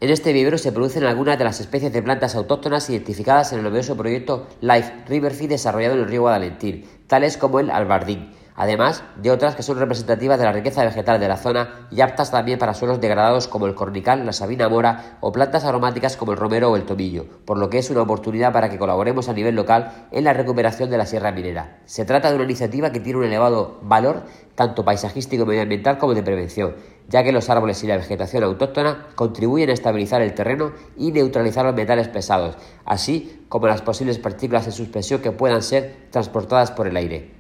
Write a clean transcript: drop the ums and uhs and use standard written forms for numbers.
En este vivero se producen algunas de las especies de plantas autóctonas identificadas en el novedoso proyecto Life Riverfeed desarrollado en el río Guadalentín, tales como el albardín, además de otras que son representativas de la riqueza vegetal de la zona y aptas también para suelos degradados como el cornical, la sabina mora o plantas aromáticas como el romero o el tomillo, por lo que es una oportunidad para que colaboremos a nivel local en la recuperación de la sierra minera. Se trata de una iniciativa que tiene un elevado valor tanto paisajístico y medioambiental como de prevención, ya que los árboles y la vegetación autóctona contribuyen a estabilizar el terreno y neutralizar los metales pesados, así como las posibles partículas en suspensión que puedan ser transportadas por el aire.